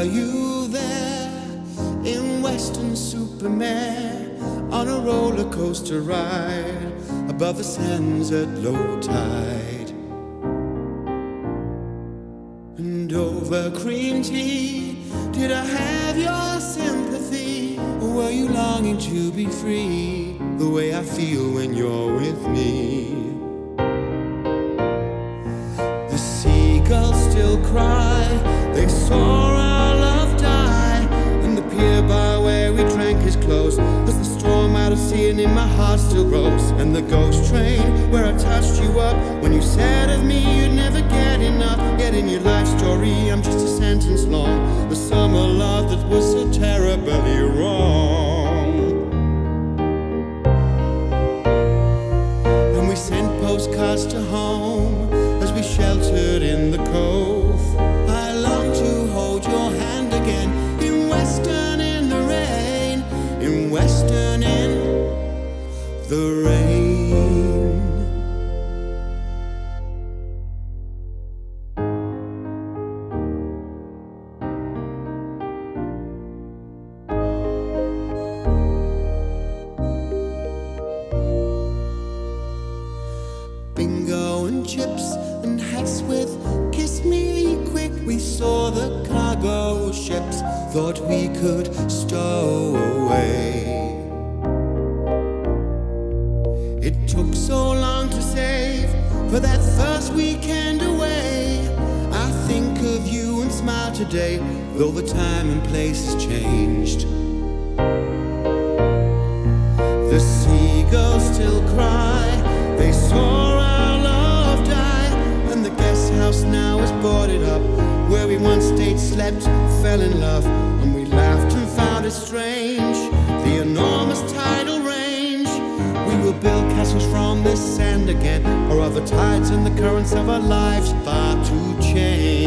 Were you there in Western Supermare on a roller coaster ride above the sands at low tide? And over cream tea, did I have your sympathy? Or were you longing to be free, the way I feel when you're with me? The seagulls still cry, they saw our love die, and the pier bar where we drank is closed, as the storm out of sea and in my heart still grows. And the ghost train where I touched you up, when you said of me you'd never get enough. Yet in your life story I'm just a sentence long, the summer love that was so terribly wrong. And we sent postcards to home as we sheltered in the cove. I long to hold your hand again in Western in the rain, in Western in the rain. Bingo and chips and hats with kiss me quick. We saw the cargo ships, thought we could stow away. It took so long to save for that first weekend away. I think of you and smile today, though the time and place has changed. The seagulls still cry, they saw our love die, and the guest house now is boarded up, where we once stayed, slept, fell in love. And we laughed and found it strange, the enormous tidal range. We will build castles from this sand again, or other tides and the currents of our lives start to change.